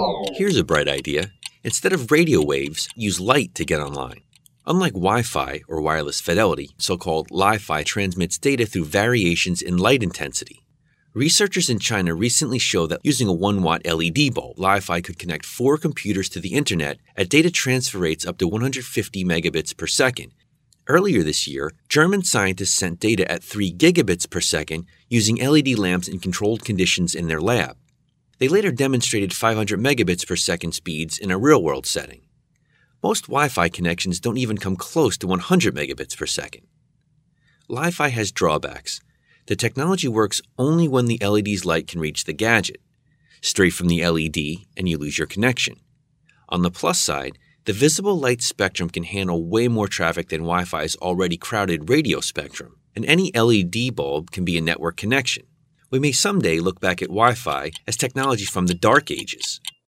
Here's a bright idea. Instead of radio waves, use light to get online. Unlike Wi-Fi or wireless fidelity, so-called Li-Fi transmits data through variations in light intensity. Researchers in China recently showed that using a 1-watt LED bulb, Li-Fi could connect 4 computers to the internet at data transfer rates up to 150 megabits per second. Earlier this year, German scientists sent data at 3 gigabits per second using LED lamps in controlled conditions in their lab. They later demonstrated 500 megabits per second speeds in a real-world setting. Most Wi-Fi connections don't even come close to 100 megabits per second. Li-Fi has drawbacks. The technology works only when the LED's light can reach the gadget. Stray from the LED and you lose your connection. On the plus side, the visible light spectrum can handle way more traffic than Wi-Fi's already crowded radio spectrum, and any LED bulb can be a network connection. We may someday look back at Wi-Fi as technology from the dark ages.